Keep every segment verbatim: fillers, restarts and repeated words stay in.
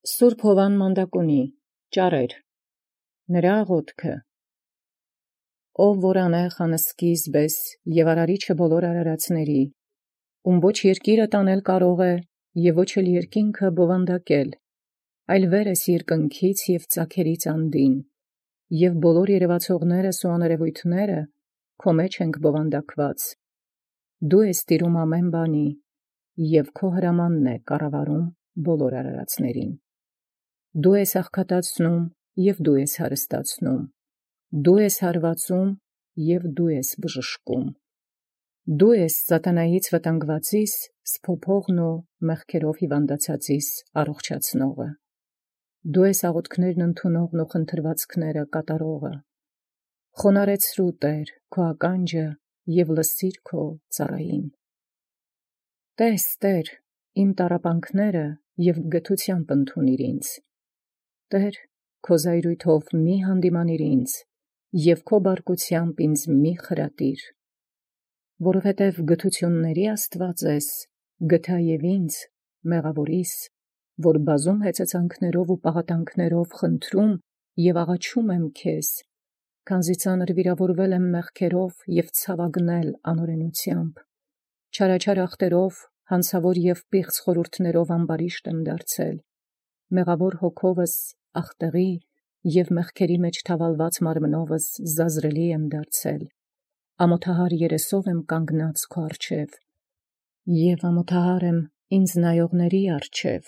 Սուրբ Հովան Մանդակունի ճառեր նրա աղոթքը ով որ անեղ անսկիզբ ես և արարիչը բոլոր արարածների, ում ոչ երկիրը տանել կարող է և ոչ էլ երկինքը բովանդակել, այլ վեր ես երկնքից և ծագերից անդին, և բոլոր երևացողներս ու աներևույթները քո մեջ ենք բովանդակված, դու ես տիրում ամեն բանի, և քո հրամանն է կառավարում բոլոր արարածներին. Դու ես աղքատացնում և դու ես հարստացնում, դու ես հարվածում և դու ես բժշկում, դու ես սատանայից վտանգվածիս սփոփողն ու մեղքերով հիվանդացածիս առողջացնողը, դու ես աղոթքներն ընդունողն ու խնդրվածքները կատարողը, խոնարհեցրու Տեր քո ականջը և լսիր քո ծառային. Տես Տեր իմ տառապանքները և գթությամբ ընդունիր ինձ, Տեր քո զայրույթով մի հանդիմանիր ինձ և քո բարկությամբ ինձ մի խրատիր, որովհետև գթությունների Աստված ես, գթա և ինձ մեղավորիս, որ բազում հեծածանքներով ու պաղատանքներով խնդրում և աղաչում եմ քեզ, քանզի ծանր վիրավորվել եմ մեղքերով և ցավագնել անօրենությամբ, չարաչար ախտերով, հանցավոր և պիղծ խորհուրդներով ամբարիշտ եմ դարձել, մեղավոր հոգովս ախտեղի և մեղքերի մեջ թավալված մարմնովս զազրելի եմ դարձել, ամոթահար երեսով եմ կանգնած քո առջև, և ամոթահար եմ ինձ նայողների առջև.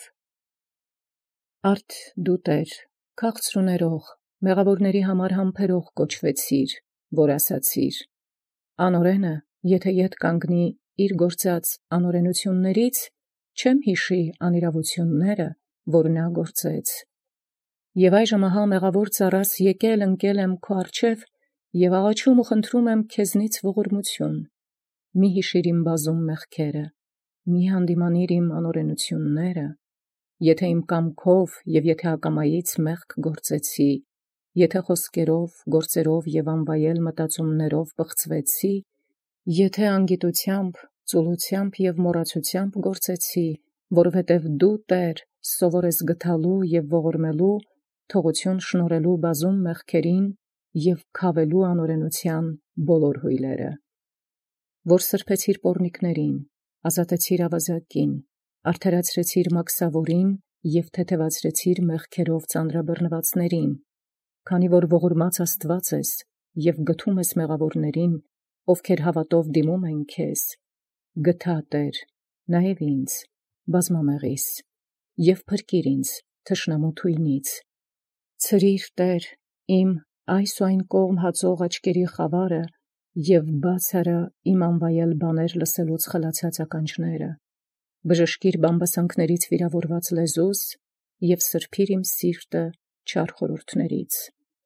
Արդ դու Տեր, քաղցր ու ներող, մեղավորների համար համբերող կոչվեցիր, որ ասացիր. անօրենը, եթե ետ կանգնի իր գործած անօրենություններից, չեմ հիշի անիրավությունները, որ նա գործեց, և այժմ ահա մեղավոր ծառաս եկել ընկել եմ քո առջև և աղաչում ու խնդրում եմ քեզնից ողորմություն, մի հիշիր իմ բազում մեղքերը, մի հանդիմանիր իմ անօրենությունները, եթե իմ կամքով և եթե ակամայից մեղք գործեցի, եթե խոսքերով, գործերով և անվայել մտածումներով բղծվեցի, եթե անգիտությամբ, ծուլությամբ և մոռացությամբ գործեցի, որովհետև դու Տեր սովոր ես գթալու և ողորմելու, թողություն շնորհելու բազում մեղքերին և քավելու անօրենության բոլոր հույլերը, որ սրբեցիր պոռնիկներին, ազատեցիր ավազակին, արդարացրեցիր մաքսավորին և թեթևացրեցիր մեղքերով ծանրաբռնվածներին, քանի որ ողորմած Աստված ես և գթում ես մեղավորներին, ովքեր հավատով դիմում են քեզ, գթա Տեր, նայև ինձ, բազմամեղիս, և փրկիր ինձ թշնամու թույնից, ցրիր Տեր իմ այս ու այն կողմ հածող աչքերի խավարը և բաց արա իմ անվայել բաներ լսելուց խլացած ականջները, բժշկիր բամբասանքներից վիրավորված լեզուս և սրբիր իմ սիրտը չար խորհուրդներից.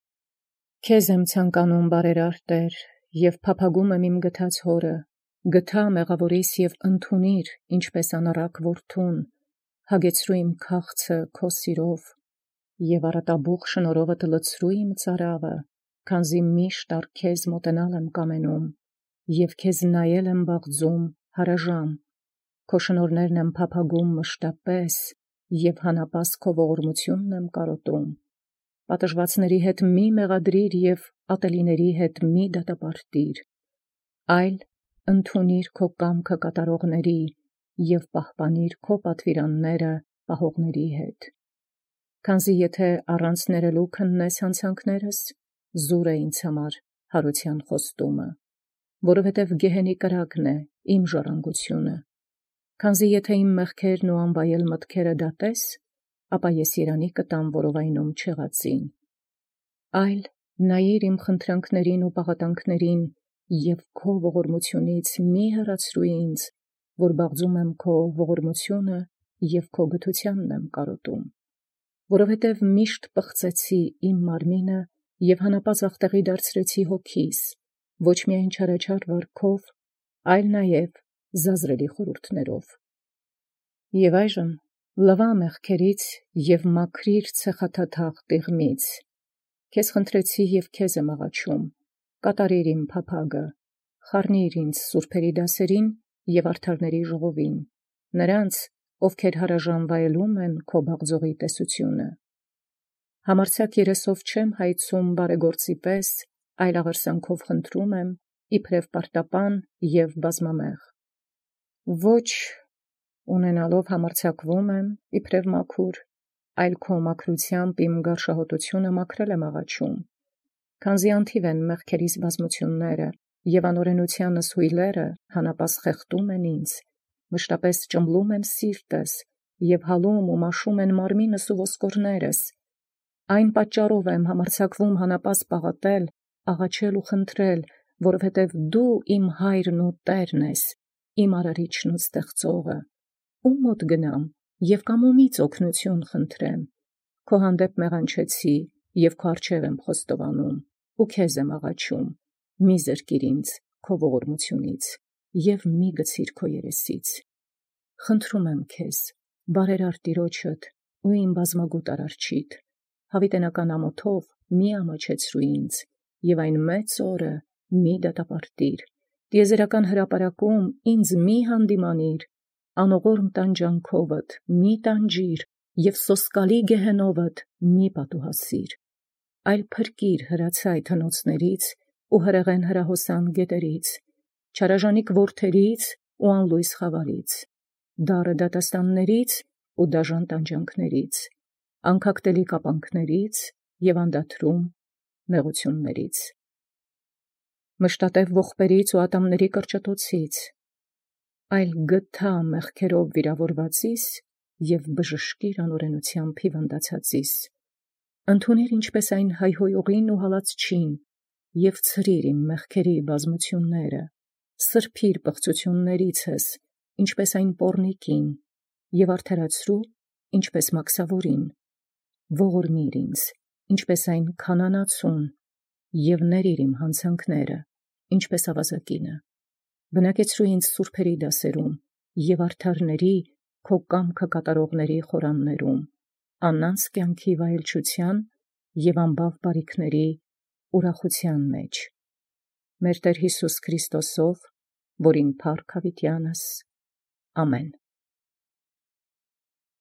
Քեզ եմ ցանկանում բարերար Տեր և փափագում եմ իմ գթած հորը, գթա մեղավորիս և ընդունիր, ինչպես անառակ որդուն, հագեցրու իմ քաղցը քո սիրով և առատաբուխ շնորհովդ լցրու իմ ծարավը, քանզի միշտ առ քեզ մոտենալ եմ կամենում և քեզ նայել եմ վաղձում հարաժամ, քո շնորհներն եմ փափագում մշտապես և հանապաս քո ողորմությունն եմ կարոտում, պատժվածների հետ մի մեղադրիր և ատելիների հետ մի դատապարտիր, այլ ընդունիր քո կամքը կատարողների և պահպանիր քո պատվիրանները պահողների հետ, քանզի եթե առանց ներելու քննես հանցանքներս, զուր է ինձ համար հարության խոստումը, որովհետև գեհենի կրակն է իմ ժառանգությունը, քանզի եթե իմ մեղքերն ու անվայել մտքերը դատես, ապա ես երանի կտամ որովայնում չեղածին, այլ նայիր իմ խնդրանքներին ու պաղատանքներին և քո ողորմությունից մի հեռացրու ինձ, որ բաղձում եմ քո ողորմությունը և քո գթությանն եմ կարոտում, որովհետև միշտ պղծեցի իմ մարմինը և հանապաս ախտեղի դարձրեցի հոգիս, ոչ միայն չարաչար վարքով, այլ նաև զազրելի խորհուրդներով, և այժմ լվա մեղքերից և մաքրիր ցեխաթաթախ տիղմից, քեզ խնդրեցի և քեզ եմ աղաչում, կատարիր իմ փափագը, խառնիր ինձ սուրբերի դասերին և արդարների ժողովին, նրանց, ովքեր հարաժանվայելում են քո բաղձողի տեսությունը։ Համարձակ երեսով չեմ հայցում բարեգործի պես, այլ աղերսանքով խնդրում եմ, իբրև պարտապան և բազմամեղ։ Ոչ ունենալով համարձակվում եմ, իբրև մաքուր, այլ քո մաքրությամբ իմ գարշահոտությունը մաքրել եմ աղաչում, քանզի անթիվ են մեղքերիս բազմությունները, և անօրենությանս հույլերը հանապաս խեղդում են ինձ, մշտապես ճմլում են սիրտս, և հալում ու մաշում են մարմինս ու ոսկորներս։ Այն պատճառով եմ համարձակվում հանապաս պաղատել, աղաչել ու խնդրել, որովհետև դու իմ հայրն ու Տերն ես, իմ արարիչն ու ստեղծողը, ում մոտ գնամ և կամումից օգնություն խնդրեմ։ Քո հանդեպ մեղանչեցի և քո առջև եմ խոստովանում, ու քեզ եմ աղաչում, մի զրկիր ինձ քո ողորմությունից և մի գցիր քո երեսից։ Խնդրում եմ քեզ, բարերար Տիրոջդ ու իմ բազմագութ արարչիդ, հավիտենական ամոթով մի ամաչեցրու ինձ, և այն մեծ օրը մի դատապարտիր, տիեզերական հրապարակում ինձ մի հանդիմանիր, անողորմ տանջանքովդ մի տանջիր և սոսկալի գեհենովդ մի պատուհասիր, այլ փրկիր հրացայ հնոցներից ու հրեղեն հրահոսան գետերից, չարաժանիկ որդերից ու անլույս խավարից, դառը դատաստաններից ու դաժան տանջանքներից, անքակտելի կապանքներից և անդադրում նեղություններից, մշտատև ողբերից ու ատամների կրճտոցից, այլ գթա մեղքերով վիրավորվածիս և բժշկիր անօրենությամբ հիվանդացածիս, ընդունիր ինչպես այն հայհոյողին ու հալածչին, և ցրիր իմ մեղքերի բազմությունները, սրբիր պղծություններիցս, ինչպես այն պոռնիկին, և արդարացրու, ինչպես մաքսավորին, ողորմիր ինձ, ինչպես այն քանանացուն, և ներիր իմ հանցանքները, ինչպես ավազակինը, բնակեցրու ինձ սուրբերի դասերում և արդարների քո կամքը կատարողների խորաններում, անանց կյանքի վայելչության և անբավ բարիքների ուրախության մեջ, մեր Տեր Հիսուս Քրիստոսով, որին փառք հավիտյանս, ամեն։